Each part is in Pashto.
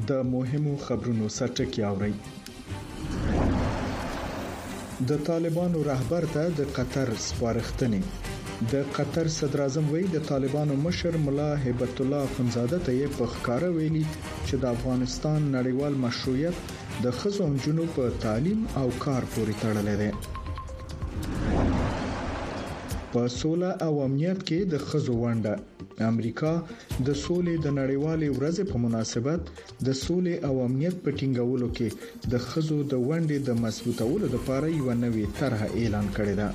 د مهمو خبرونو سرټکی اورئ. د طالبانو رهبر ته د قطر سپارښتنې. د قطر صدر اعظم وایي د طالبانو مشر ملا هیبت الله اخونزاده ته په ښکاره ویلي چې د افغانستان نړیوال مشروعیت د ښځو او نجونو په تعلیم او کار پورې تړلی دی. په سوله او امنیت کې د ښځو ونډه. امریکا د سولې د نړیوالې ورځې په مناسبت د سولې او امنیت په ټینګولو کې د ښځو د ونډې د مضبوطولو لپاره یو نوې طرح اعلان کړې ده.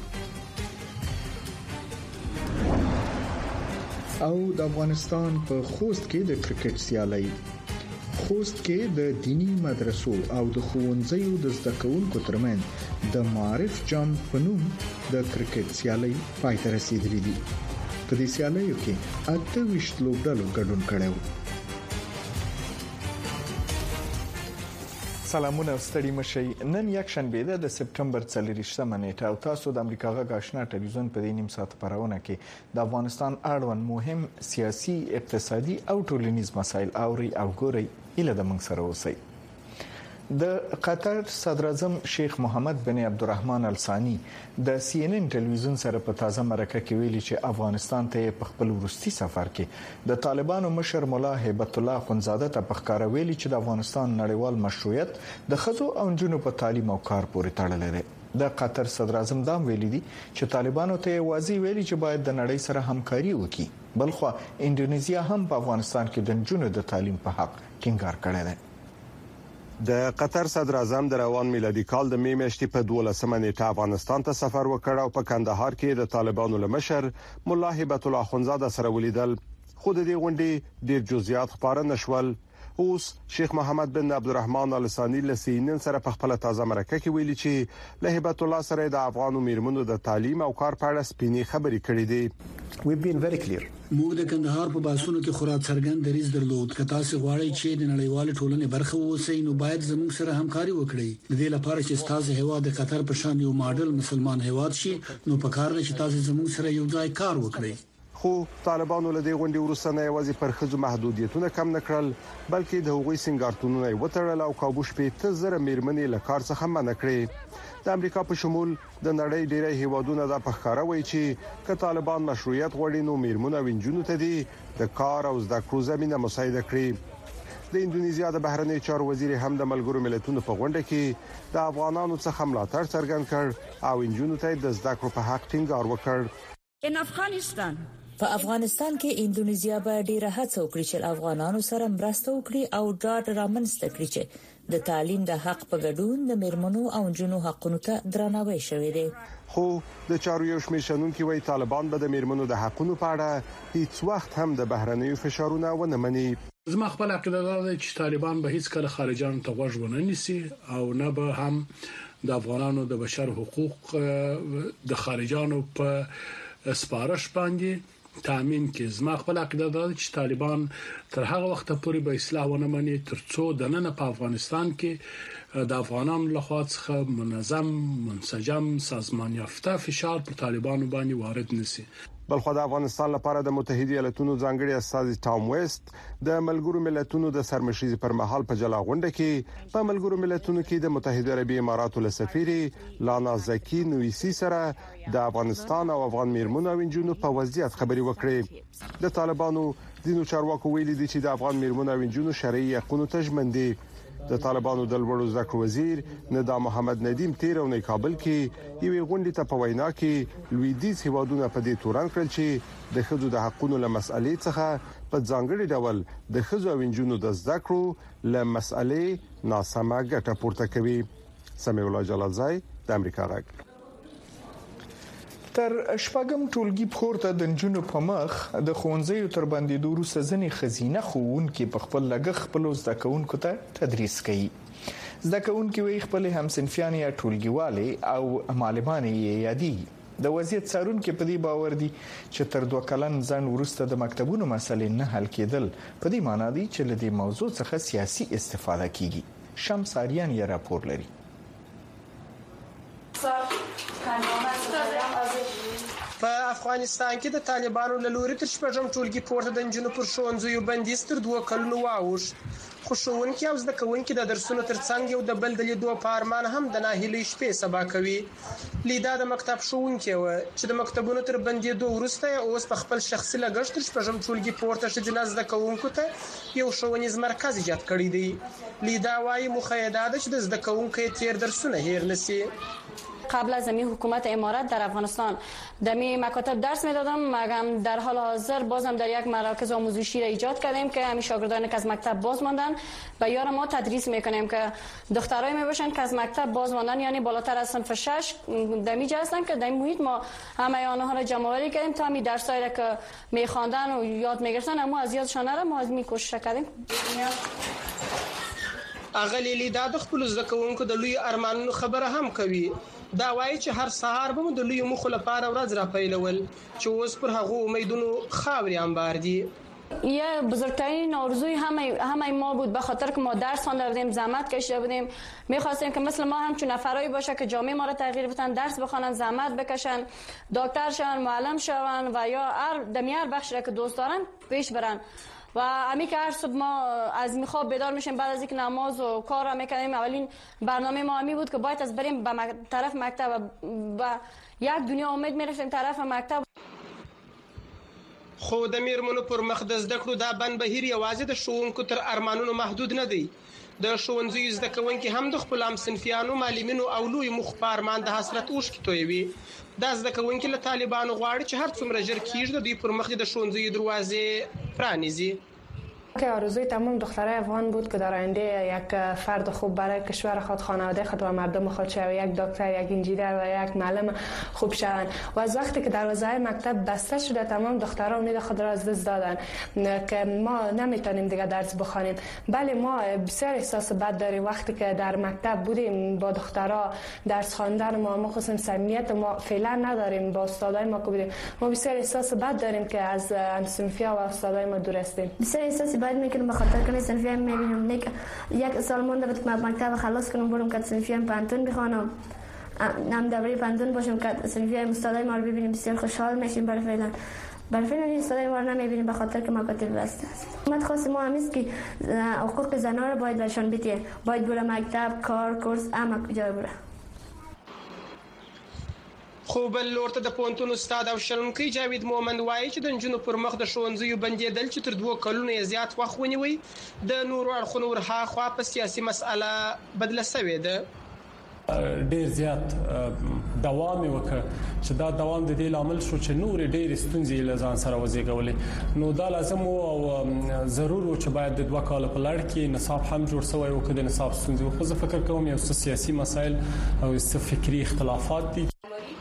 او د افغانستان په خوست کې د کرکټ سیالي. خوست کې د دینی مدرسو او د ښوونځیو د زده کوونکو ترمنځ د معارف جام په نوم د کرکټ سیالي پای ته رسیدلې دي. په دې سیالیو کې 28 لوبډلو ګډون کړو. سلامونه ستړي مشي. نن یک شنبه ده د سپټمبر 24مه نیټه او تاسو د امریکا غږ آشنا ټلویزیون په دې نیم ساعت خبرونه کې د افغانستان اړوند مهم سیاسي، اقتصادي او ټولنیز مسایل اوري او ګوري. اله د موږ سره اوسئ. د قطر صدر اعظم شیخ محمد بن عبدالرحمن الثانی د CNN ټلویزیون سره په تازه مرکه کې ویلي چې افغانستان ته په خپل وروستي سفر کې د طالبانو مشر مولا هیبت الله اخونزاده ته په ښکاره ویلي چې د افغانستان نړیوال مشروعیت د ښځو او نجونو په تعلیم او کار پورې تړلی دی. د قطر صدر اعظم دا ویلي دي چې طالبانو ته واضح ویلي چې باید د نړۍ سره همکاري وکړي. بلخو انډونیزیا هم په افغانستان کې د نجونو د تعلیم په حق ټینګار کړی دی. د قطر صدر اعظم د روان میلادي کال د می میاشتې په 12مه نیټه افغانستان ته سفر وکړ او په کندهار کې د طالبانو لمشر مولا هیبت الله اخونزاده سره ولیدل. خو د دې غونډې ډیر جزئیات خبره نشول. اوس شیخ محمد بن عبدالرحمن الثانی له CNN سره په خپل تازه مرکه کې ویلي چې له هیبت الله سره د افغانو میرمنو د تعلیم او کار په اړه سپینې خبرې کړې دي. موږ د کندهار په باسونو کې خورا څرګند دریځ درلود. که تاسو غواړئ چې د نړیوال ټولنې برخه اوسئ نو باید زموږ سره همکاري وکړئ. د دې لپاره چې تاسو هیواد د قطر په شان یو ماډل مسلمان هیواد شي نو په کار لري چې تاسو زموږ سره یو ځای کار وکړئ. خو طالبانو له دې غونډې وروسته نه یوازې پر ښځو محدودیتونه کم نکړل بلکې د هغوی سنگارتونونه وتړل او کابو شپې ته زره میرمنې له کار څخه منع کړې. د امریکا په شمول د نړۍ ډېری هیوادونو د پخکاره وایي چې که طالبان مشروعیت غوړي نو میرمنو او نجونو ته دي د کار او زده کړو زمينه مساعده کړي. د انډونیزیا د بهرنی چارو وزیر هم د ملګرو ملتونو په غونډه کې د افغانانو څخه ملاتړ څرګند کړ او نجونو ته د زده کړو په حق ټینګار وکړ. په افغانستان کې انډونیزیا به ډیره هڅه وکړي چې افغانانو سره مرسته وکړي او ډاډ رامنځته کړي چې د تعلیم د حق په ګډون د میرمنو او نجونو حقونو ته درناوی شوی دی. خو د چارو یو شمېر شنونکي وایي طالبان به د میرمنو د حقونو په اړه هیڅ وخت هم د بهرنیو فشارونو ونه مني. زما خپل عقیده ده چې طالبان به هیڅ کله خارجانو ته غوږ ونه نیسي او نه به هم د افغانانو د بشر حقوق د خارجانو په سپارښت باندې تامین کې. زما خپل عقیده ده چې طالبان تر هغه وخت پورې به اصلاح ونه مني ترڅو د نن په افغانستان کې د افغانانو لخوا څخه منظم منسجم سازمان یافته فشار پر طالبانو باندې وارد نشي. بلخو د افغانستان لپاره د متحده ایالاتونو ځانګړي استاذ ټام ویست د ملګرو ملتونو د سرمشيزي پر مهال په جلا غونډه کې په ملګرو ملتونو کې د متحده عربي اماراتو له سفیر لانا زکی نویسی سره د افغانستان او افغان میرمنو او نجونو په وضعیت خبري وکړي. د طالبانو دینو چارواکو ویلي دي چې د افغان میرمنو او نجونو شرعي حقوقو ته ژمن دي. د طالبانو د لوړو زده کړو وزیر ندا محمد ندیم تیر او نه کابل کې یوې غونډې ته په وینا کې لویدیز هیوادونه په دې تورن کړل چې د ښځو د حقوقو له مسالې څخه په ځانګړي ډول د ښځو او نجونو د زده کړو له مسالې ناسمه ګټه پورته کوي. سمیع الله جلالزای د امریکا غږ. تر شپږم ټولګي پورته د نجونو په مخ د ښوونځیو تر بندیدو وروسته ځنې خزینه ښوونکي په خپل لګښت خپل زده کوونکو ته تدریس کوي. زده کوونکي وی خپل همصنفیان یا ټولګیوالي او معلمان یې یادي. د وضعیت څارونکو په دې باور دي چې تر 2 کلن ځن وروسته د مکتبونو مسلې نه حل کېدل په دې معنی دي چې له دې موضوع څخه سیاسي استفاده کیږي. شمس آریان یې راپور لري. په افغانستان کې د طالبانو له لوري تر شپږم ټولګي پورته د نجونو پر ښوونځیو بندیز تر 2 کلونو واوښت. خو ښوونکي او زده کوونکي د درسونو ترڅنګ یو د بل د لیدو په ارمان هم د ناهیلۍ شپې سبا کوي. لیدا د مکتب ښوونکي و چې د مکتبونو تر بندیدو وروسته اوس په خپل شخصي لګښت تر شپږم ټولګي پورته ښځینه زده کوونکو ته یو ښوونیز مرکز ایجاد کړی دی. لیدا وايي موخه یې دا ده چې د زده کوونکو تیر درسونه هیر نشي. قبل از این حکومت امارات در افغانستان در می مکاتب درس میدادم، مگم در حال حاضر بازم در یک مراکز آموزشی را ایجاد کردیم که همین شاگردانی که از مکتب باز ماندن و یار ما تدریس میکنیم که دخترای می باشن که از مکتب باز ماندن، یعنی بالاتر از صنف 6 در میجا هستن که در این محیط ما همه آنها را جمع آوری کردیم تا همین درسایی را که میخواندن و یاد میگرفتن اما از یادشان نره ما از می کوشش کردیم. اغلی لیدا د خپل زده کوونکو د لوی ارمانونو خبره هم کوي. دا وایي چې هر سهار به د لوی مخ لپاره ورځ را پیلول چې اوس پر هغه امیدونو خاوري انبار دي. یه بزرگترین آرزوی همه ما بود، به خاطر که ما درس خوانده بودیم، زحمت کشیده بودیم، می‌خواستیم که مثل ما هم چون نفرایی باشه که جامعه ما را تغییر بدن، درس بخوانن، زحمت بکشن، دکتر شون، معلم شون و یا هر بخشی را که دوست دارن پیش برن. و همین که هر صبح ما از خواب بیدار میشیم، بعد از اینکه نماز و کار را میکنیم، اولین برنامه ما همی بود که باید از بریم به طرف مکتب و یک دنیا امید میرفتیم طرف مکتب. خو د میرمنو پر مخ د زده کړو دا بند بهیر یوازې د ښوونکو تر ارمانونو محدود نه دی. د ښوونځیو زده کوونکي هم د خپل همصنفیانو، معلمینو او لوی مخ په ارمان د حسرت اوښکې تویوي. دا زده کوونکي له طالبانو غواړي چې هر څومره ژر کېږي د دوی پر مخ د ښوونځیو دروازې پرانیزي. که آرزوی تمام دخترای افغان بود که در آینده یک فرد خوب برای کشور خود، خانواده خود و مردم خود شوند، یک دکتر، یک انجینر و یک معلم خوب شوند. و از وقتی که دروازه‌های مکتب بسته شده تمام دخترها امید خود را از دست دادن که ما نمیتونیم دیگه درس بخوانیم. بله ما بسیار احساس بد داریم وقتی که در مکتب بودیم با دخترها درس خواندن ما خصوصا صمیمیت ما فعلا نداریم با استادای ما که بودیم. ما بسیار احساس بد داریم که از همصنفی‌ها و استادای ما دور هستیم. بسیار احساس باید میکنم به خاطر که صنفیان میبینم یک سال مونده بود که مکتب خلاص کنم برم که صنفیان پانتون بخوانم، هم دوره پانتون باشم که صنفیان استادای ما رو ببینیم، بسیار خوشحال میشیم. برای فعلا این استادای ما رو نمیبینیم به خاطر که مکاتب بسته است. حکومت خاص ما هم است که حقوق زنان رو باید برشان بده، باید بره مکتب، کار، کورس، همه جای بره. خو بل لورته د پونتون استاد او شرمکي جاوید مومند وایي چې د نجونو پر مخ د ښوونځیو بندیدل چې تر 2 کلونو زیات وخت ونیوي د نورو اړخونو ورهاخوا په سیاسي مسأله بدله شوې ده. ډیر زیات دوام وکړ چې دا دوام د دې لامل شو چې نور ډیر ستونزې له ځان سره وزېږولې. نو دا لازم او ضرور و چې باید د 2 کال په لړ کې نصاب هم جوړ شوی او کله نصاب ستونزې خو زه فکر کوم یو سیاسي مسایل او فکری اختلافات دي.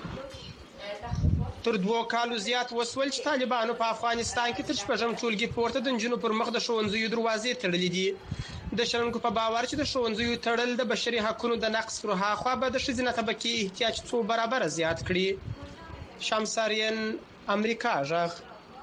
تر 2 کالو زیات وسول چې طالبانو په افغانستان کې تر شپږم ټولګي پورته د نجونو پر مخ د ښوونځیو دروازې تړلې دي. د شرمکو په باور چې د ښوونځیو تړل د بشري حقوقو د نقض پر هاخوا به د ښځینه طبقې احتیاج څو برابر زیات کړي. شمساریان، امریکا غږ.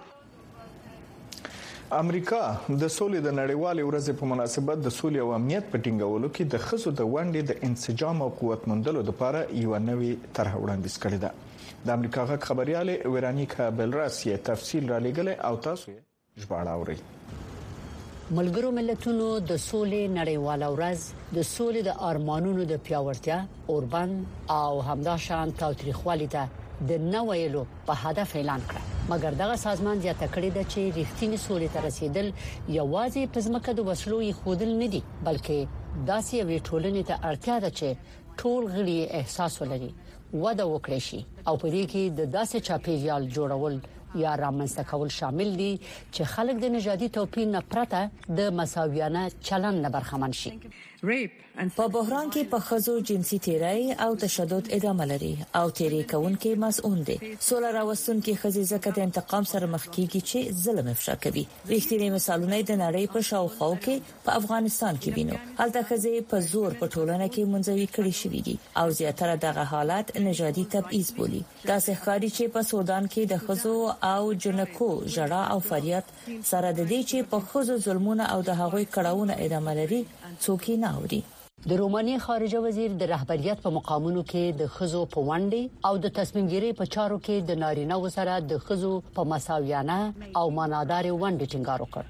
امریکا د سولې د نړیوالې ورځې په مناسبت د سولې او امنیت په ټینګولو کې د ښځو د ونډې د انسجام او قوت موندلو لپاره یو نوې طرح وړاندیز کړې ده. د امریکا غږ خبرياله ورانیکا بلراس یې تفصیل را لېږلی او تاسو یې ژباړه اورئ. ملګرو ملتونو د سولې نړیواله ورځ د سولې د ارمانونو د پیاوړتیا، اوربند او همداشان تاوتریخوالي ته د نوویلو په هدف اعلان کړ. مګر دغه سازمان زیاته کړې ده چې ریښتینی سولې ته رسیدل یوازې په ځمکه د وسلو یې خودل نه دي، بلکې داسې یو ټولنې ته اړتیا ده چې ټول غړي احساس ولري، وده وکړي شي او په دې کې د داسې چاپیریال جوړول یا رامنځته کول شامل دي چې خلک د نژادي توپیر نه پرته د مساویانه چلند نه برخمن شي. په بحران کې په خزو جنسي تیرای او تشدد ادامه لري او تیری کوونکې مسؤل دي. سوله راوستونکې خزي زکه د انتقام سره مخ کیږي چې ظلم افشا کوي. ریښتینی مثالونه د نړۍ په شاوخوا کې په افغانستان کې وینو. هلته خزي په زور په ټولنه کې منځوي کړي شوې دي او زیاتره دغه حالات نژادي تبعیض بولي. دا ښکاري چې په سودان کې د خزو او جنکو ژړا او فریاد سره د دې چې په خزو ظلمونه او د هغوی کړهونه ادامه لري څوک نه اوري. د رومانیې خارجه وزیر د رهبریت په مقامونو کې د خزو په ونډې او د تصمیمګیرۍ په چارو کې د نارینه سره د خزو په مساویانه او مانادار ونډې ټینګار وکړ.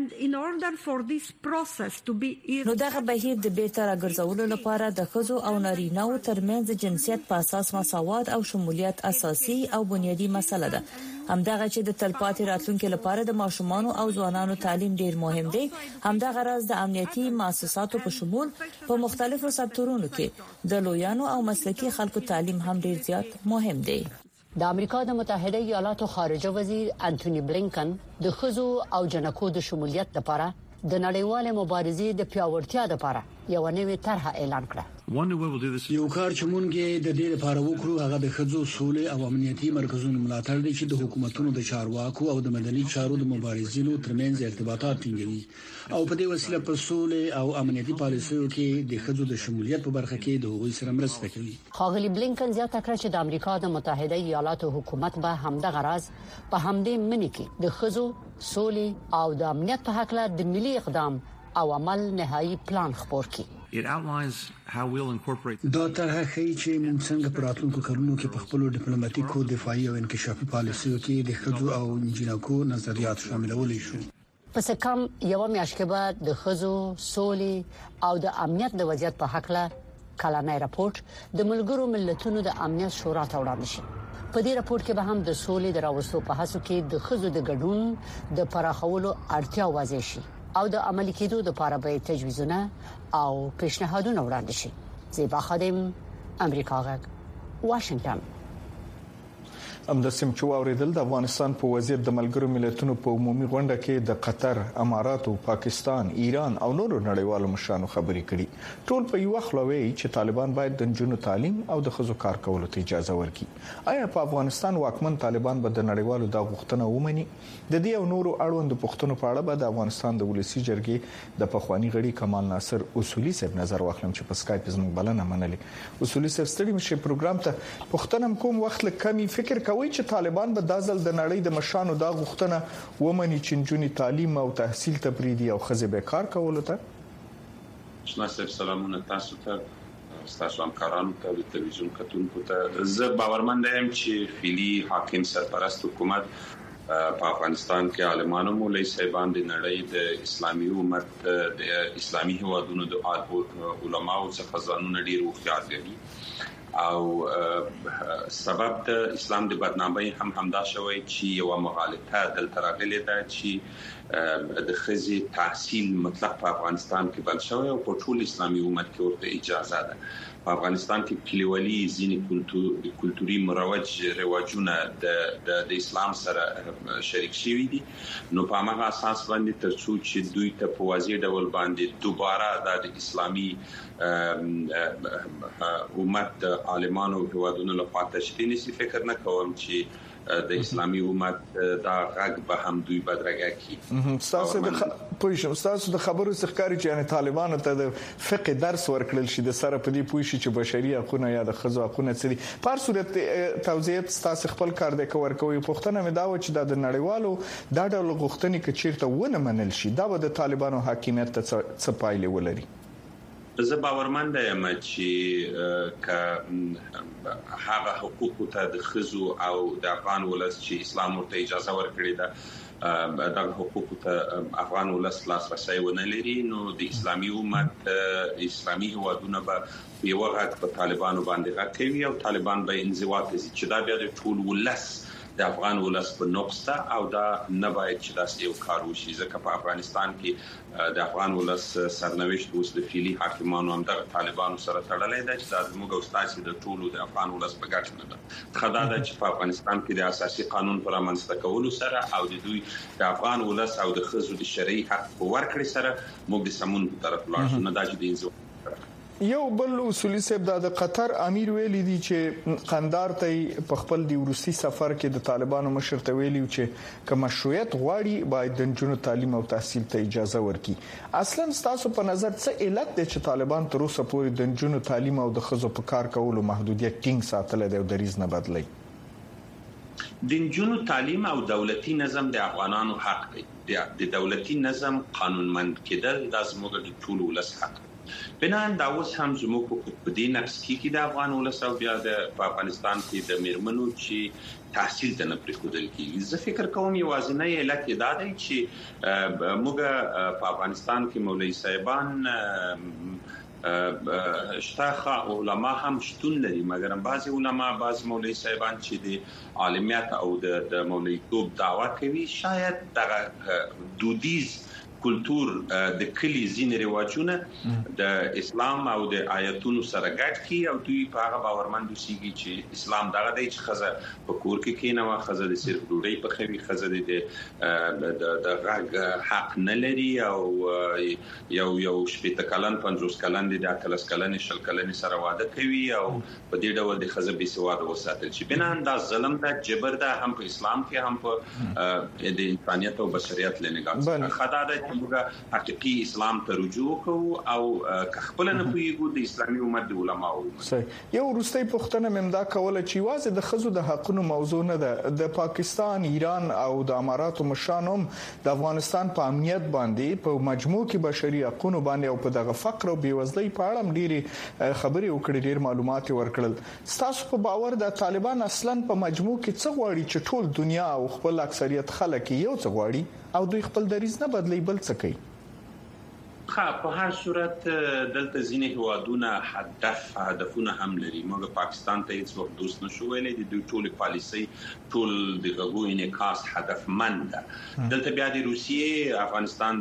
نو دغه بهیر د بیرته راګرځولو لپاره د خزو او نارینه ترمنځ جنسیت په اساس مساوات او شمولیت اساسي او بنیادی مسله ده. همدغه چې د تلپاتې راتلونکو لپاره د ماشومان او ځوانانو تعلیم ډیر مهم دی. همدغه راز د امنیتي مؤسساتو په شمول په مختلفو سکتورونو کې د لویانو او مسلکي خلکو تعلیم هم ډیر زیات مهم دی. د امریکا د متحده ایالاتو خارجه وزیر انټونی بلینکن د خزو او جنکو د شمولیت لپاره د نړیوال مبارزې د پیاوړتیا لپاره یو نوې طرح اعلان کړه. یو کار چې مونږ د دې لپاره وکړو هغه د خځو سولې او امنیتي مرکزونو ملاتړ دی چې د حکومتونو د چارواکو او د مدني چارو د مبارزینو ترمنځ ارتباطات ټینګوي او په دې وسیله په سولې او امنیتي پالیسیو کې د خځو د شمولیت په برخه کې د هغوی سره مرسته کوي. ښاغلي بلینکن زیاته کړه چې د امریکا د متحده ایالاتو حکومت به همدغه راز په همدې منی کې د خځو سولې او د امنیت په حق له د ملي اقدام او عمل نهایی پلان خپور کړي. دا طرح ښیي چې موږ څنګه په راتلونکو کلونو کې په خپل ډیپلوماټیکو دفاعي او انکشافي پالیسیو کې د خځو او جنکو نظریات شاملولای شو. پس کم یو میاشت کې بعد د خځو سولې او د امنیت د وضعیت په حق له کلانه راپورټ د ملګرو ملتونو د امنیت شورا ته وړاندې شي. په دې راپورټ کې به هم د سولې د راوستلو په هڅو کې د خځو د ګډون د پراخولو اړتیا واضح شي او د عملي کېدو لپاره به تجویزونه او پیشنهادونه وړاندې شي. زیبا خادم، امریکا غږ، واشنگټن. د سیمچو اوریدل د افغانستان په وزیر د ملګرو ملتونو په عمومي غونډه کې د قطر، اماراتو، پاکستان، ایران او نورو نړیوالو مشرانو خبرې کړي. ټول په یو خوا وایي چې طالبان باید د جنونو تعلیم او د خزو کار کولو ته اجازه ورکړي. آیا په افغانستان واکمن طالبان به د نړیوالو د غوښتنه ومني؟ د دې او نورو اړوند پوښتنو په اړه به د افغانستان د ولسی جرګې د پخوانی غړي کمال ناصر اصولي صاحب نظر واخلم چې په سکایپ زموږ بلنه منلې. اصولي صاحب ستړي مشه پروګرام ته پوښتنه کوم وخت لکمي فکر کوي چې طالبان به دازل د نړۍ د مشرانو دا غوښتنه ومني چې نجونې تعلیم او تحصیل ته پریدي او خزه به کار کولو ته؟ شناصر سلامونه تاسو ته، تاسو همکارانو ته، د تلویزیون کتونکو ته. زه باورمند یم چې فعلی حاکم سرپرست حکومت په افغانستان کې عالمانو مولوی صاحبان د نړۍ د اسلامي امت د اسلامي هوادونو د علماو څخه ځانونه ډیر وختیار دي او سبب د اسلام د بدنامۍ همدا شوی چې یو مغالطه دلته راغلې ده چې د خزي تحصیل مطلق په افغانستان کې بند شوی او په ټول اسلامي امت کې ورته اجازه ده. په افغانستان کې کلیوالي ځینې کلتوري مروج رواجونه د اسلام سره شریک شوي دي. نو په هغه اساس باندې ترڅو چې دوی ته په واضح ډول باندې دوباره د اسلامي امت عالمانو هوادونو لپاره تشکیل نشي، فکر نه کوم چې د اسلامي امت دا غږ به هم دوی بدرګه کی. تاسو د خبرو څخکاري چې یعنی طالبانو ته د فقه درس ورکړل شي د سره په دې پوښي چې بشري حقوقونه یا د خزو حقوقونه څه دي. په هر صورت توضیحات تاسو خپل کار د کور کوي. پښتنه مې دا و چې د نړیوالو دا ډول غوښتنې کې چیرته ونه منل شي دا به د طالبانو حاکمیت ته څه پایلې ولري. زه باورمند یم چې هغه حقوق ته د خزو او د افغان ولس چې اسلام ورته اجازه ورکړي ده دا حقوق ته افغان ولس لاسرسي ونه لري، نو د اسلامي امت اسلامي هوادونه به یو وخت په طالبانو باندې راکوي او طالبان به انزوا کوي چې دا بیا د ټول ولس د افغان ولس په نقص او دا نه باید چې داسې یو کار وشي، ځکه په افغانستان کې د افغان ولس سرنوشت اوس د فعلی حاکمانو هم د طالبانو سره تړلې ده چې دا زموږ او ستاسو د ټولو د افغان ولس په ګټه نه ده. خدای دا چې په افغانستان کې د اساسي قانون پر رامنځته کولو سره او د دوی د افغان ولس او د خزو د شرعي حق په ورکړې سره موږ د سمون په طرف لاړ شو، نه دا چې د انزوا. یو بل اصولي صاحب د قطر امیر ویلي دي چې قندار ته په خپل دی روسي سفر کې د طالبانو مشر ته ویلي چې کوم مشروعیت غواړي باید د جنونو تعلیم او تحصیل ته اجازه ورکړي. اصلا تاسو په نظر څه علت دی چې طالبان تر اوسه پورې د جنونو تعلیم او د خزو په کار کولو محدودیت ټینګ ساتل دی او دریز نه بدلی؟ د جنونو تعلیم او دولتي نظم د افغانانو حق دی. د دولتي نظم قانونمند کېدل د زموږ د ټول ولس حق دی. بنان دا اوس هم زموږ په دې نفس کې د افغان ولس او بیا د افغانستان کې د میرمنو چې تحصیل ته نه پریښودل کیږي. زه فکر کوم یوازینی علت دا دی چې موږ په افغانستان کې مولوي صاحبان شتاخه علما هم شتون لري، مګر بعضي علما بعض مولوي صاحبان چې د عالمیت او د مولوي توپ دعوا کوي شاید د دودیز کلچر د کلی زین رواجونه د اسلام او د آیاتونو سره ګډ کی او دوی په هغه باورمند اوسېږي چې اسلام دغه دی چې خزه په کور کې کینوه، خزه د صرف ډوډۍ په خوي، خزه د غږ حق نه لري او یو شپږ کلن 50 کلن د 30 کلن 40 کلن سره واده کوي او په دې ډول د خزه بي سواده وساتل شي. بنان دا ظلم دا جبر دا هم په اسلام کې هم په د انسانيت او بشريت لنګام خدای د موږ حقيقي اسلام ته رجوع کوو او خپل نه پویګو د اسلامي امت د علماو. یو وروستي پوښتنه ممدا کوله چې واځي د خزو د حقونو موضوع نه ده. د پاکستان، ایران او د اماراتو مشانوم د افغانستان په امنیت باندې په مجموع کې بشري حقوقو باندې او په دغه فقر او بیوزلۍ په اړه ډېری خبرې وکړې، ډېر معلومات ورکړل. تاسو په باور د طالبان اصلا په مجموع کې څه غواړي چې ټول دنیا او خپل اکثریت خلک یو څه غواړي او دوی خپل دریځ نه بدلی بل څه کوي؟ په هر صورت دلته ځینې هوادونه هدفونه هم لري. موږ پاکستان ته هیڅ وخت دوست نشو ویلي، د دوی ټول پالیسي ټول د غوو انعکاس هدفمند ده. دلته بیا د روسیې افغانستان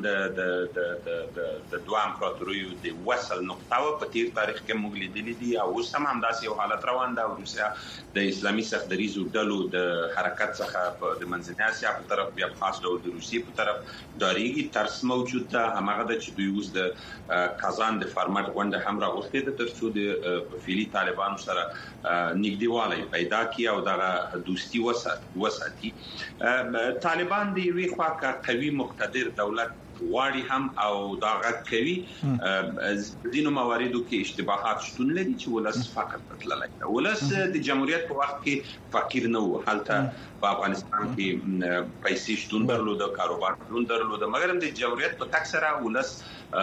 د دوه امپراتوریو د وصل نقطه په تیر تاریخ کې موږ لیدلې دي او اوس هم همداسې یو حالت روان ده. روسیا د اسلامي سختدریزو ډلو د حرکت څخه د منځنۍ اسیا په طرف بیا خاص ډول د روسیې په طرف داریږي. ترس موجود ده، همغه د چې دوی اوس د کازان د فارمټ غونډه هم راغوښتې ده ترڅو د فعلی طالبانو سره نږدېوالی پیدا کړي او دغه دوستي وساتي. طالبان د یوې خوا قوي مقتدر دولت واړي هم او دا غږ کوي. ځینو مواردو کې اشتباهات شتون لري چې ولس فقط تللی. ولس د جمهوریت په وخت کې فقیر نه و، حالته په افغانستان کې پیسې شتون درلود، کاروبار شتون درلود، مګر د جمهوریت په تک سره ولس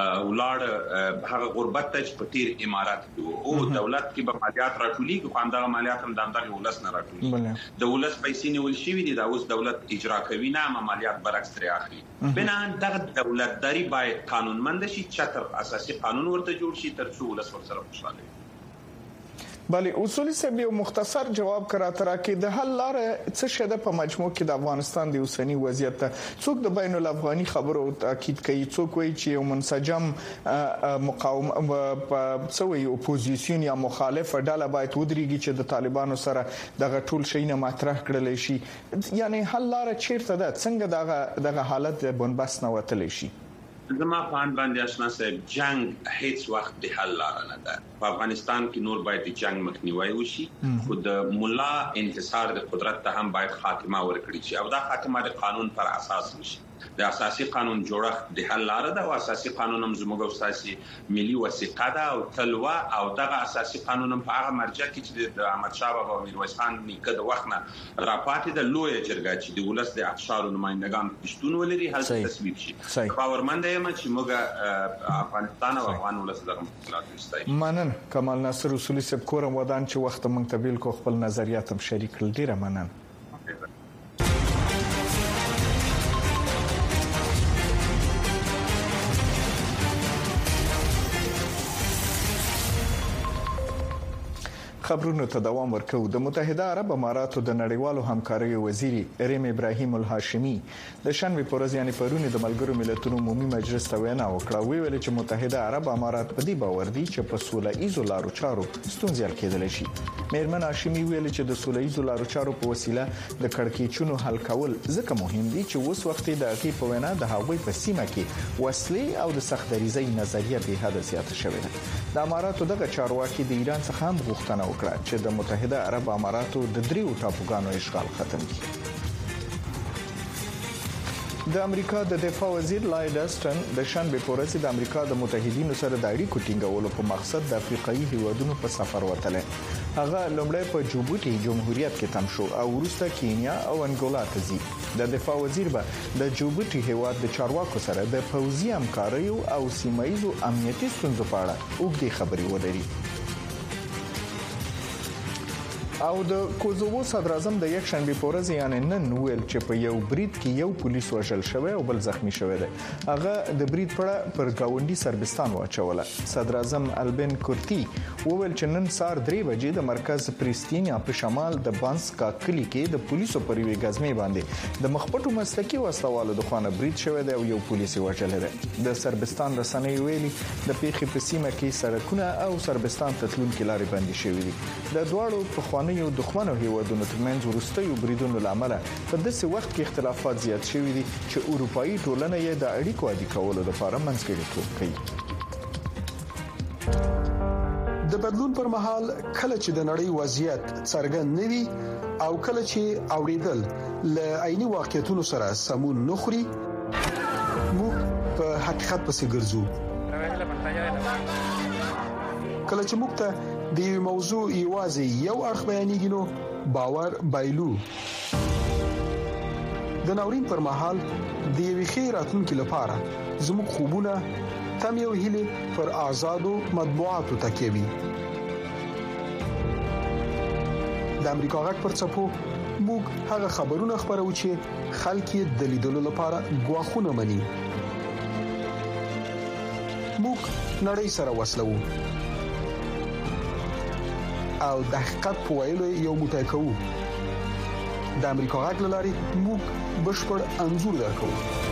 ولړ هغه غربت ته په تیر امارات او دولت کې به مالیات راټولېږي، خو همدغه مالیات هم دغه ولس نه راټولېږي. د ولس پیسې نیول شوې دي، دا اوس دولت اجرا کوي، نه مالیات برعکس ترې اخلي. بنان دغه دولتداري باید قانونمند شي، چتر اساسي قانون ورته جوړ شي ترڅو ولس ورسره خوشاله وي. بله اصولي سبب یو مختصر جواب کراته کې د حل لار څه شته په مجموع کې د افغانستان د اوسنی وضعیت ته څوک د بین الافغاني خبرو تاکید کوي، څوک وایي چې یو منسجم مقاومت په اپوزیسیون یا مخالف ډله باید ودرېږي چې د طالبانو سره دغه ټول شی نه مطرح کړل شي. یعنی حل لار چیرته ده؟ څنګه دغه حالت بنبست نه وتلی شي؟ زما پان باندې آشنا صاحب جنگ هیڅ وخت د حل لار نه ده. په افغانستان کې نور باید د جنگ مخنیوي وشي، خو د مولا انحصار د قدرت ته هم باید خاتمه ورکړي شي او دا خاتمه د قانون پر اساس وشي. د اساسي قانون جوړښت د حل لار ده او اساسي قانون هم زموږ اساسي ملي وثیقه ده او تلوا او دغه اساسي قانون هم په هغه مرجع کې چې د احمد شاه بابا او میرویس خان نیکه د وخت نه راپاتې د لوی جرګه چې د ولس د احشار نمائندگان پښتون ولري هلته تصویب شي. باورمند یم چې موږ افغانستان او افغان ولس دغه مشکلات وستایي. منن کمال ناصر اصولي صاحب کورم ودان چې وخت مونږ ته بیل کو خپل نظریات هم شریک کړل. ډیره مننه. خبرونو ته دوام ورکو. د متحده عرب اماراتو د نړیوالو همکارۍ وزیر ریم ابراهیم الهاشمی د شنبه پر ورځ یعنی پرونی د ملګرو ملتونو عمومي مجلس ته وینا وکړه. ویل چې متحده عرب امارات په دې باور دي چې په سوله ایزو لارو چارو ستونزې حل کېدلی شي. میرمن هاشمی ویل چې د سوله ایزو لارو چارو په وسیله د کړکېچونو حل کول ځکه مهم دي چې اوس وخت د هغې په وینا د هغوی په سیمه کې وسلې او د سختدریزۍ نظریه به حد زیاته شوې ده. د اماراتو دغه چارواکي د ایران څخه هم غوښتنه وکړه چې د متحده عرب اماراتو د دریو ټاپوګانو اشغال ختم کړي. د امریکا د دفاع وزیر لایډ اسټن د شنبه په ورځ د امریکا د متحدینو سره د اړیکو ټینګولو په مقصد د افریقایي هیوادونو په سفر وتلی. هغه لومړی په جوبوټي جمهوریت کې تم شو او وروسته کینیا او انګولا ته ځي. د دفاع وزیر به د جوبوټي هیواد د چارواکو سره د پوځي همکاریو او سیمایي امنیتي ستونزو په اړه اوږدې خبرې ولري. او د کوزوو صدر اعظم د یک شنبه په ورځ یعنی نن ویل چې په یو برید کې یو پولیس وژل شوی او بل زخمی شوی دی. هغه د برید پر گاونډي سربستان واچوله. صدر اعظم البن کورتی وویل چې نن سهار 3 بجې د مرکز پریستینیا په شمال د بانسکا کلی کې د پولیسو پر یوې غزمې باندې د مخپټو مسلکي وسلوالو د خوانه برید شوی دی او یو پولیس وژل دی. د سربستان رسنۍ ویلي د پیښې په سیمه کې سړکونه او سربستان ته تلونکي لارې بندي شوې دي. د دواړو په خوانه یو دښمنو هیوادونو ترمنځ وروستیو بریدونو لامل په داسې وخت کې اختلافات زیات شوي دي چې اروپאי ټولنه یې د اړیکو عادي کولو لپاره منځګړیتوب کوي. د بدلون پر مهال کله چې د نړۍ وضعیت څرګند نه وي او کله چې اوریدل له عیني واقعیتونو سره سمون نخوري موږ په حقیقت پسې ګرځو. کله چې موږ ته د موضوع ایوازي یو اړخ بیانېږي نو باور بایلو. د ناورین پر مهال د یوې خیراتونکو لپاره زموږ خوبونه تم یو هیله پر آزادو مطبوعاتو تکیوي. د امریکا غږ پر څپو موږ هغه خبرونه خبرو چې خلک یې د لیدلو لپاره غواخونه مني. موږ نړۍ سره وصلو او د حقیقت په ویلو یو موټی کوو. د امریکا غږ لاري موږ بشپړ انزور درکو.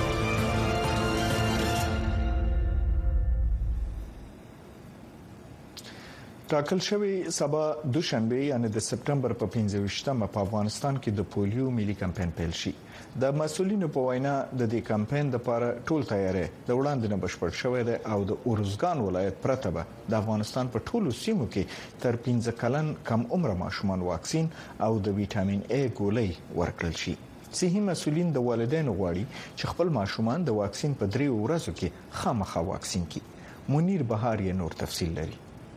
ټاکل شوی سبا دوشنبه یعنی د سپټمبر په 15مه په افغانستان کې د پولیو ملي کمپاین پیل شي. د مسولینو په وینا د دې کمپاین لپاره ټول تیاری د وړاندې نه بشپړ شوی دی او د اورزګان ولایت پرته به د افغانستان په ټولو سیمو کې تر 15 کلن کم عمر ماشومان واکسین او د وټامین A ګولۍ ورکړل شي. صحي مسولین د والدینو غواړي چې خپل ماشومان د واکسین په 3 ورځو کې خامخا واکسین کړي. منیر بهار یې نور تفصیل لري.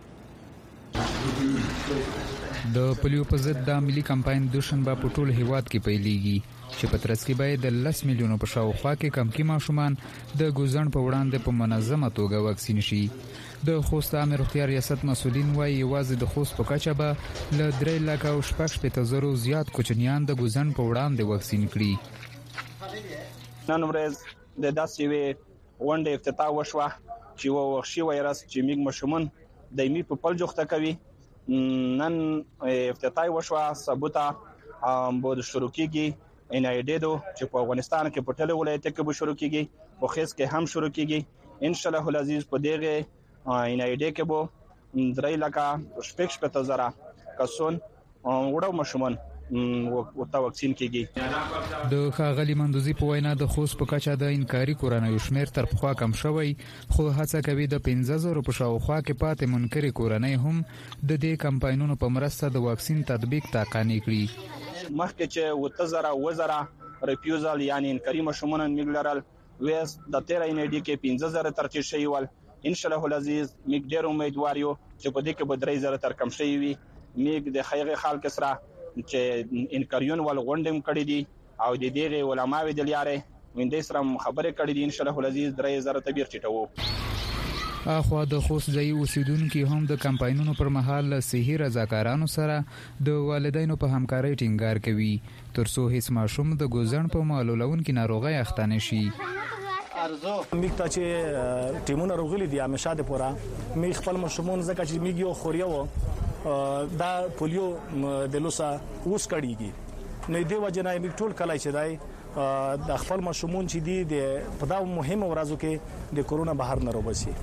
د پولیو په ضد د ملي کمپاین دوشنبه په ټول هیواد کې پیلېږي چې په ترڅ کې باید د 10 میلیونو په شاوخوا کې کمکی ماشومان د ګوزن په وړاندې په منظمه توګه واکسین شي. د خوست عامه روغتیا ریاست مسولین وايي یوازې د خوست په کچه به ل 3,80,000 زیات کوچنیان د ګوزن په وړاندې واکسین کړي. نن ورځ د داسې وندې افتتاح وشوه چې وحشي وایرس چې میګ مشمون دایمي په پل جوخته کوي. نن افتتاح وشوه ثبوته بود شروع کیږي انایډو چې په افغانستان کې په ټولو ولایتونو کې به شروع کیږي او خیس کې هم شروع کیږي ان شاء الله العزیز. په دغه انایډو کې به 3,80,000 کسان وړو مشمون ورته واکسین کیږي. د ښاغلي مندوزي په وینا د خوست په کچه د انکاري کورنۍ شمیر تر پخوا کم شوی خو هڅه کوي د 15,000 په شاوخوا کې پاتې منکري کورنۍ هم د دې کمپاینونو په مرسته د واکسین تطبیق تاقانې کړي. مخکې چې 10,000 ریفیوزل یعنی انکاري مشمون میګلرل ویس د 13 انډي کې 15,000 ترتیب شوی ول. ان شاء الله العزیز میګ ډیر امیدواریو چې په دې کې به 3,000 تر کم شوی وي. میګ د خیغه خلک سره چې انکاریون ول غونډم کړی دي او د دې علماوی د لیاره وینډې سره خبرې کړې دي. ان شاء الله العزیز 3,000 تبیر چټو. اخوا د خوست ځای اوسیدونکو هم د کمپاینونو پر مهال صحي رضاکارانو سره د والدینو په همکارۍ ټینګار کوي ترڅو هیڅ ماشوم د ګوزن په معلولونکو ناروغي اخته نشي. میګ ته چې ټیمونه روغلي دي همیشه د پورا میګ خپل مشمون زکه چې میګ یو خوریو دا پولیو د لوسا اوس کړيږي نو دی وجنه میګ ټول کله چې دای د خپل مشمون چې دی د په دا مهمه ورځو کې د کورونا بهر نه روبسي.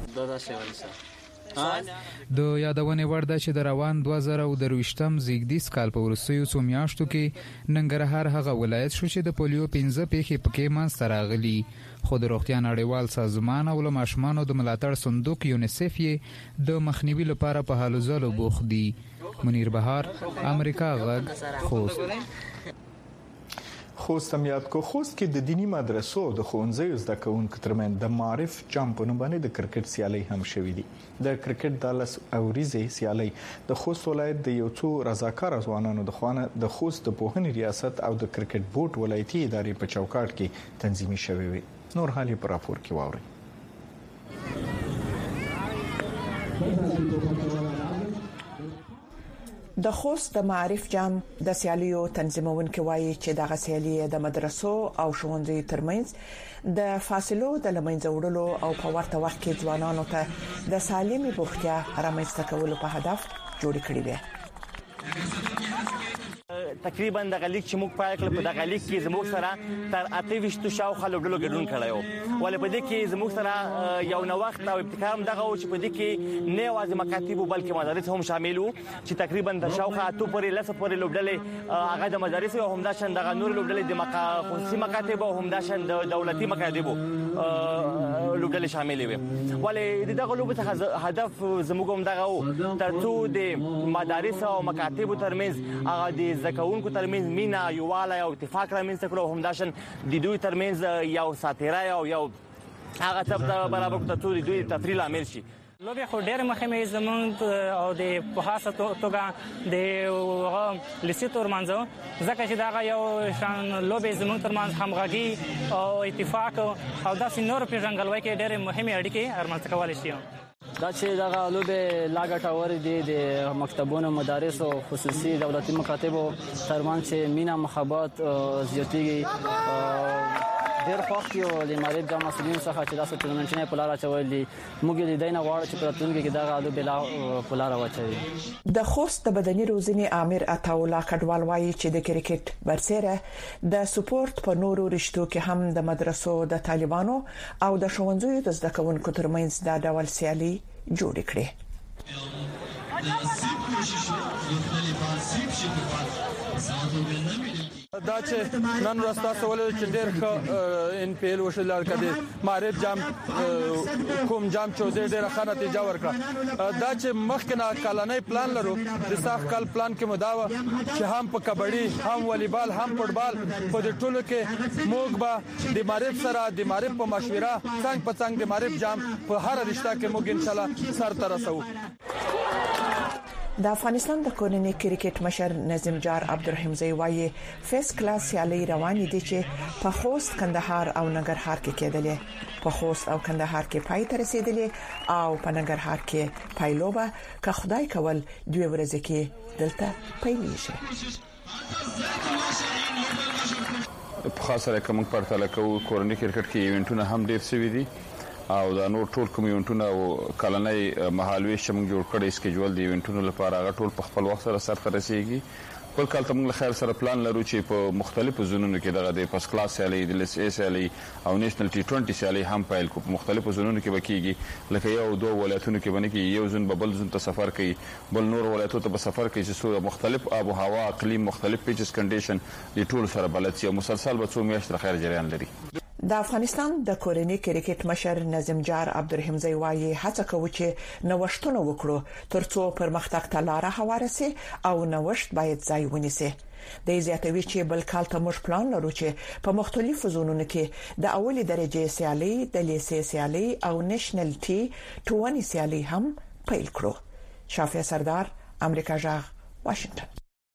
د یادونه ورده چې د روان 2023م زیږدیز کال په ورسېو څو میاشتو کې ننګرهار هغه ولایت شو چې د پولیو 15 پیښې پکې منځ راغلي. خو د روغتیا نړیوال سازمان او له ماشومانو د ملاتړ صندوق یونیسف یې د مخنیوي لپاره په هلو ځلو بوخت دي. منیر بهار، امریکا غږ، خوست. خوست هم یاد کو خوست کې د دینی مدرسو د ښوونځیو زده کوونکو ترمن د معرف جام په نوم باندې د کرکټ سیالي هم شوې دي د کرکټ د لس اوریزه سیالي د خوست ولایت د یو څو رضاکار ځوانانو د خوانه د خوست د پوهنې ریاست او د کرکټ بورډ ولایتي ادارې په چوکاټ کې تنظیمي شوې وي نور حالي پر راپور کې واوري د خوست د معرف جام د سیالیو تنظیمونکو وایي چې دغه سیالي د مدرسو او ښوونځي ترمنځ د فاصلو د لمنځه وړلو او په ورته وخت کې ځوانانو ته د سالمي بوختیا رامنځته کولو په هدف جوړ کړی دی تقریبا د غلیک چې موږ پای کړ په د غلیک کې زموږ سره تر 28 شاوخوا لوګلو ګډون کړو ولې په دې کې زموږ سره یو نو وخت او ابتکار هم دغه چې په دې کې نه واځي مکاتب بلکې مدارس هم شامل وو چې تقریبا د شاوخوا اتو پورې لسه پورې لوګلې هغه د مدارس او هم د شند غ نور لوګلې د خصوصي مکاتب او هم د شند دولتي مکاتب لوګلې شامل وي ولې دغه لوګو څخه هدف زموږ هم دغه ترڅو د مدارس او مکاتب ترمنځ هغه د زکونکو ترمنځ مینا یواله او اتفاق رامنځته کړو همداشن د دوی ترمنځ یو ساتیرای او یو هغه څه برابر کړو د دوی تفریل عامل شي لوبي خو ډېر مهمه زمونږ او د پوهاسه توګه د لیسې ترمنځ ځکه چې دا یو شان لوبي زمونږ ترمنځ همغږي او اتفاق او داسې نور پیژنګلوي کې ډېر مهمه اړیکې ارمنځته کولای شي دا چې دغه لوبه لاګټاور دي د مکتبونو مدارس او خصوصي دولتي مکاتب ترمنځ چې مینا محبت زیاتیږي ډېر خوښ یو د معرف جام مسؤلین څخه چې تاسو ټورنمنټونه په لار اچول دي موږ د دینه غواړو چې پراتونکو کې دغه لوبه لا په لار واچوي د خوست د بدني روزنې امیر عطاولا کډوال وایي چې د کرکټ برسره د سپورت په نورو رشتو کې هم د مدرسو د طالبانو او د ښوونځیو د زده کوونکو ترمنځ د ډول سیالي جوړ کړي دا چې نن ورځ تاسو ولې چې ډېر ښه ان پی ال وشل کړي معرف جام کوم جام چې ډېر ښه نتیجه ورکړه دا چې مخکنه کلنۍ پلان لرو د صاف کال پلان کې مداوه چې هم په کبډي هم والیبال هم فوټبال په دې ټولو کې موږ به د معرف سره د معرف په مشوره څنګه په څنګه د معرف جام په هر رشتہ کې موږ ان شاء الله سر ته رسو د افغانستان د کورنۍ کرکټ مشر نظیم جار عبدالرحیم زئی وایي فیس کلاس سیالي روان دي چې په خوست کندهار او ننګرهار کې کېدلې په خوست او کندهار کې پای ته رسیدلې او په ننګرهار کې پایلوبه که خدای کول دوی ورځې کې دلته پیلېږي په خاصه کوم پرتاله کو کورنۍ کرکټ کې ایونټونه هم ډېر سوي دي او دا نور ټول کوم ایونټونه او کلنۍ مهالوي چې موږ جوړ کړی سکیجول دی ایونټونو لپاره هغه ټول په خپل وخت سره سرته رسیږي بل کال ته موږ خیر سره پلان لرو چې په مختلفو زونونو کې دغه د پس کلاس سیالي د لیس ای سیالي او نېشنل ټي 20 سیالي هم پایل کو په مختلفو زونونو کې وکیږي لکه یو دوه ولایتونو کې باندې کې یو زون بل زون ته سفر کوي بل نور ولایتونو ته سفر کوي چې څو مختلف آب او هوا اقلیم مختلف پیچز کنډیشن د ټول سره بلد شي مسلسل به څو میاشتې خیر جریان لري د افغانستان د کورنۍ کرکټ مشر نظیم جار عبدالرحیم زئی وایي هڅه کوي چې نوښتونه وکړو ترڅو پرمختګ ته لار هواره سي او نوښت باید ځای ونیسي د زیاتوي چې بل کال ته موږ پلان لرو چې په مختلفو زونونو کې د اولي درجه سیالي د لیسې سیالي او نېشنل ټي 20 سیالي هم پیل کړو شافعي سردار امریکا جاغ واشنگټن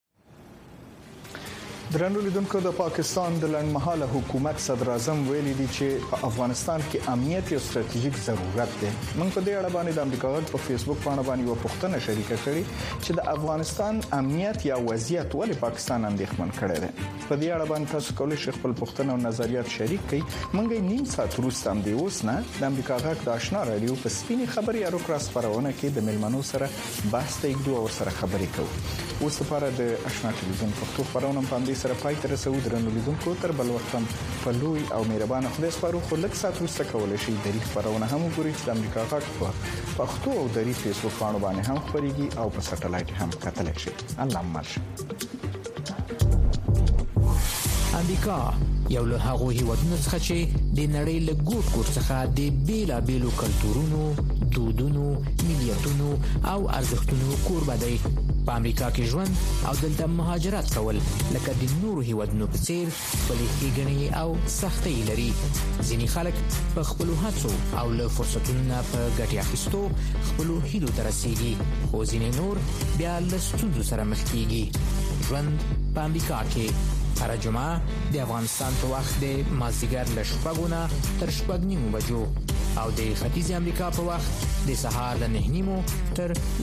درنو لیدونکو د پاکستان د لنډمحاله حکومت صدر اعظم ویلي دي چې په افغانستان کې امنیت یو ستراتیژیک ضرورت دی موږ په دې اړه باندې د امریکا غږ په فیسبوک باندې یو پوښتنه شریکه کړې چې د افغانستان امنیت یا وضعیت ولې پاکستان اندېښمن کړی دی په دې اړه باندې تاسو کولی شئ خپل پوښتنه او نظریات شریک کړئ موږ نیم ساعت وروسته هم دی اوس نه د امریکا غږ د آشنا رادیو په سپینې خبري ارو کراس خبرونه کې د ملمنو سره بحث ته یو ور سره خبرې کوو اوس لپاره د آشنا ټلویزیون پښتو خبرونه په دې سره پای ته رسو درنو لیدونکو تر بل وخت په لوی او مهربان خدای سپارو خو لږ سات وروسته کولای شي د ریښ خبرونه هم وګورئ چې د امریکا غږ په پښتو او د ریښ فیسبوک باندې هم خبريږي او په سټلایټ هم کتلی شي الله مالشه امریکا یو له هغو هیوادونو څخه چې د نړۍ له ګوټ ګوټ څخه د بیلابېلو کلتورونو دودونو، ملیتونو او ارزښتونو کوربه دی. په امریکا کې ژوند او دلته مهاجرت کول لکه د نورو هیوادونو په څیر خپلې ښېګڼې او سختۍ لري. ځینې خلک په خپلو هڅو او له فرصتونو نه په ګټې اخیستو خپلو هیلو ته رسیږي، خو ځینې نور بیا له ستونزو سره مخ کیږي. ژوند په امریکا کې هر جمعه د افغانستان په وخت د مازدیګر له 6 نه تر 6:30 بجو او د ختیځ امریکا په وخت د سهار له 9:30 تر